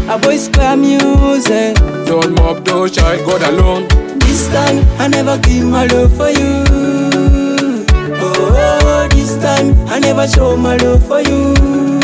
A boy square music. Don't mob, don't shy, God alone. This time I never give my love for you. Oh, this time I never show my love for you.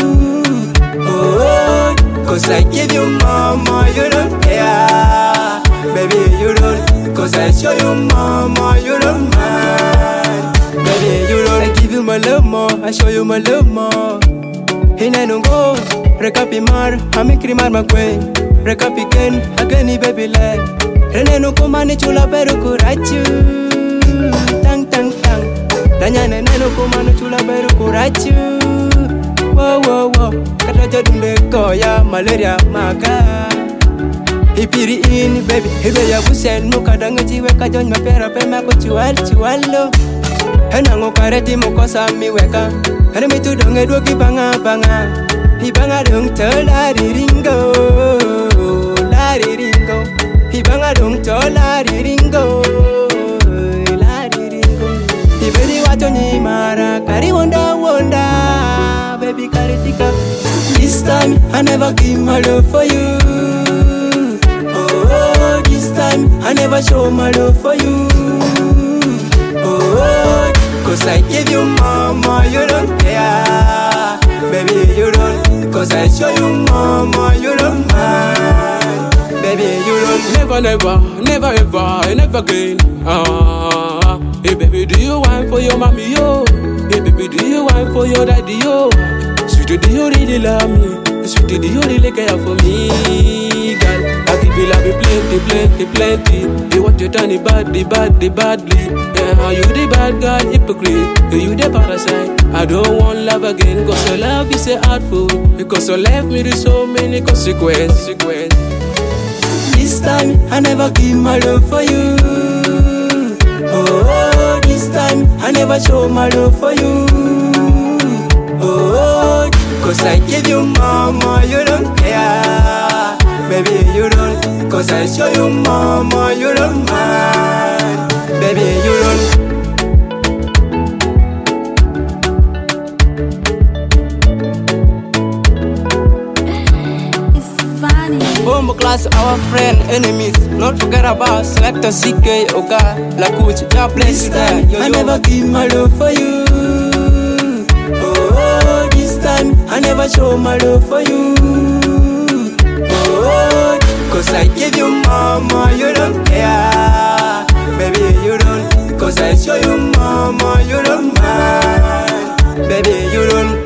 Oh, cause I give you mama, you don't care. Baby, you don't. Cause I show you mama, you don't mind. Baby, you don't. I give you my love more, I show you my love more. Hina nungo, rekapi mar, amikri mar makwe. Rekapi ken, agani baby like. Rene nuko mani chula peru kurachu. Tang tang tang. Danya nene nuko mani chula peru kurachu. Wow wow wow. Kata jodunde koya malaria maka. Ipiri in baby, hibe ya busen muka dango jiwe kajon mapera pema ko chualo. Hena ngokareti mukosa miweka. Hena mitu donge duoki banga banga. Hibanga dong to lari ringo. Hibanga dong to lari ringo. Hiberi wato ni mara kari wonda. Baby karitika. This time I never give my love for you. Oh, this time I never show my love for you. Oh, cause I give you mama, you don't care. Baby, you don't. Cause I show you mama, you don't mind. Baby, you don't. Never, never, never ever, never again. Hey baby, do you want for your mommy, yo? Hey baby, do you want for your daddy, yo? Sweetie, do you really love me? Sweetie, do you really care for me, girl? I give you love plenty. You want to turn it badly. Yeah, you the bad guy, hypocrite. You the parasite. I don't want love again, cause your love is a hard food. Because you left me with so many consequences. This time I never give my love for you. Oh, this time I never show my love for you. Oh, cause I give you mama, you don't care. Baby, you don't. Cause I show you mama, you don't mind. Baby, you don't. Bomb class, our friend, enemies. Not forget about Selector CK, Oga, Lakuch, God bless you there. I never give my love for you. Oh, this time I never show my love for you. Oh, cause I give you mama, you don't care. Baby, you don't. Cause I show you mama, you don't mind. Baby, you don't.